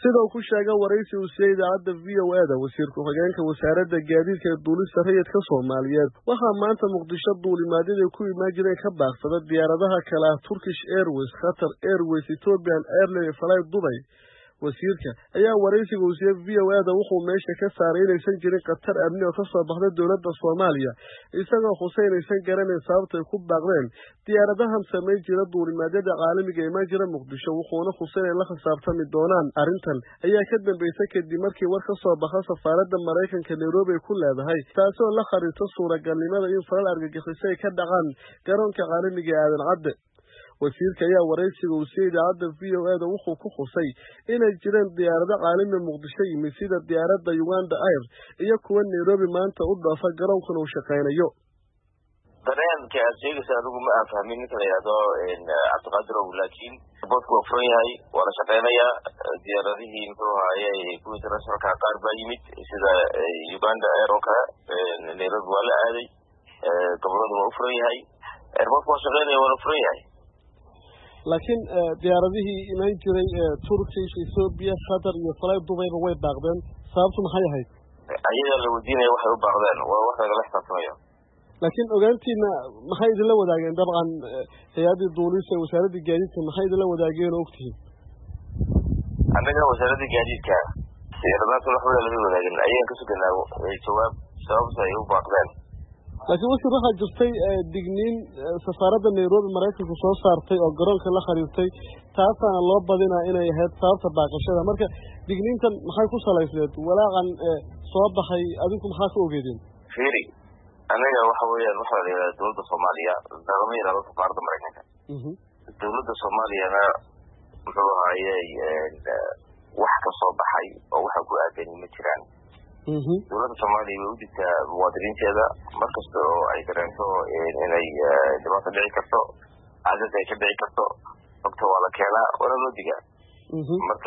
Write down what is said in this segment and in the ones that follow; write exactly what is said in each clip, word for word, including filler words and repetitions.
sida uu ku sheegay waraysi uu siiyay idaacadda V O A da wasiirka hoggaanka wasaaradda gaadiidka ee duulista rayidka Soomaaliyeed waxaa maanta Muqdisho duulimaadyada ku imaan jireen ka baaqsada diyaaradaha kala ah Turkish Airways, Qatar Airways, Ethiopian Airlines, Fly Dubai. wasiirka ayaa waraysiga uu siiyay V O A da wuxuu meesha ka saaray inaysan jirin khatar amni oo ka soo baxday dowladda Soomaaliya isagoo xuseynaysan garanay sababta ay ku baaqdeen diyaaradahan sameyn jira duulimaadyada caalamiga ee imaan jira Muqdisho wuxuuna xuseynay la xisaabtami doonaan arrintan ayaa ka dambeysay kadib markii war ka soo baxay safaaradda Mareykanka Nairobi ay ku leedahay taasoo la xiriirta suuragalnimada in falal argagixisay ay ka dhacaan garoonka caalamiga ee Aadan Cadde. wasiirka ayaa waraysiga uu siiyay idaacadda V O A da wuxuu ku xusay inay jireen diyaarado caalami Muqdisho yimid sida diyaaradda Uganda Air iyo kuwa Nairobi maanta u dhoofa garoonkan uu shaqeynayo. dareenka aad sheegaysaa adigu ma aan fahmin ninka la yidhaahdo cabdiqaadir ow laakiin boodku waa furan yahay waa la shaqeynayaa diyaaradihii muxuu ahaayey kuwa internationalka qaar baa yimid sida Uganda Air oo kale Nairobi waa la aaday goboladu waa u furan yahay airportku waa shaqeynaya waana furan yahay laakiin diyaaradihii imaan jiray Turkish, Ethiopia, Qatar iyo Fly Dubai way baaqdeen sababtu maxay ahayd ayaga la wadiinay waxay u baaqdeen waa wax laga xisaabtamayo laakiin ogaantiina maxay idin la wadaageen dabcan hay'adda duulista wasaaradda gaadiidka maxay idin la wadaageen ogtihiin annaga wasaaradda gaadiidka diyaaradaha waxba la wadaageen ayaan ka suganaa jawaab sababta ay u baaqdeen laakiin wasi waxaa jirtay digniin safaaradda Nairobi Mareykanku soo saartay oo garoonka la xiriirtay taasana loo badinaa inay ahayd sababta baaqashada marka digniintan maxay ku salaysneed walaaqan soo baxay adinku maxaa ka ogeedeen fiiri anaga waxa weeyaan waxa la yiraahdaa dowladda Soomaaliya dagama yiraahdo safaaradda Mareykanka dowladda Soomaaliyana wuxuu ahaayay wax ka soo baxay oo waxa ku aadan ma jiraan dowladda Soomaaliya way u digtaa muwaadiniinteeda markasta oo ay dareento inay dhibaato dhici karto cadad ay ka dhici karto xogta waa la keenaa waana loo digaa marka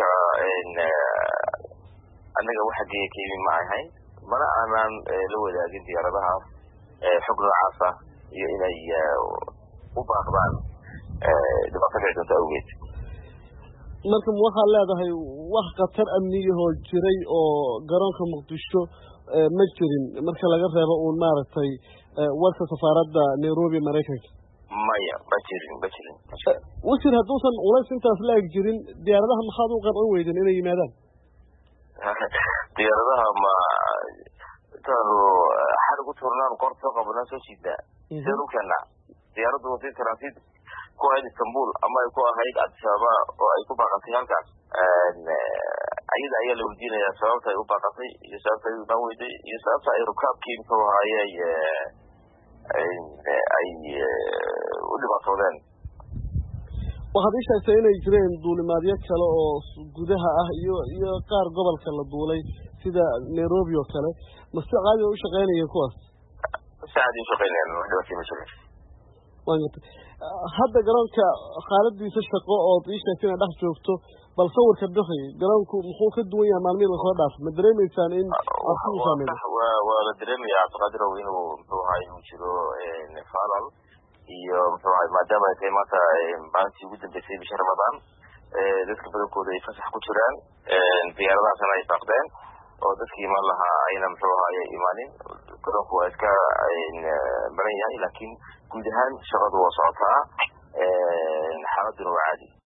anaga waxa geeyay ma ahayn mana aanan la wadaagin diyaaradahaas xog noocaas ah iyo inay u baaqdaan dhibaato dhici doonta awgeed marka waxaa leedahay wax khatar amniga oo jiray oo garoonka Muqdisho ma jirin marka laga reebo uu maaragtay warka safaaradda Nairobi Mareykanka maya ma jirin ma jirin wasiir hadduusan culays intaas la eg jirin diyaaradaha maxaad u qaban weydeen inay yimaadaan diyaaradaha ma taanu xarigu turnaan qorto qabnaa soo siidaa sidoo kale diyaaraddu waa transit ku ahayd Istanbul ama ay ku ahayd Addis Ababa oo ay ku baaqatay halkaas ayada ayaa la weydiinayaa sababta ay u baaqatay iyo sababta ay u baaweeday iyo sababta ay rakaabkii muxuu ahaayay ay u dhibaatoodeen waxaad ii sheegtay inay jireen duulimaadyo kale oo gudaha ah iyo iyo qaar gobolka la duulay sida Nairobi oo kale ma si caadi u shaqeynayeen kuwaas saacadii shaqeynayeen dhawaatii mas'uul waanka hadda garoonka xaaladiisa shaqo oo ii sheegtay inaad dhex joogto bal sawirka bixi garoonku muxuu ka duwan yahay maalmihi la soo dhaafay ma dareemaysaan in waa waa la dareemayaa cabdiqaadir ow inuu muxuu ahaay uu jiro falal iyo muxuu ahaay maadaama ay tahay maanta maalintii ugu dambeysay bisha Ramadaan dadka badankooda ay fasax ku jiraan diyaaradahaasna ay baaqdeen oo dadkii imaan lahaa ayna muxuu ahaay imaanin garoonku waa iska baran yahay laakiin guud ahaan shaqadu waa socotaa xaaladuna waa caadi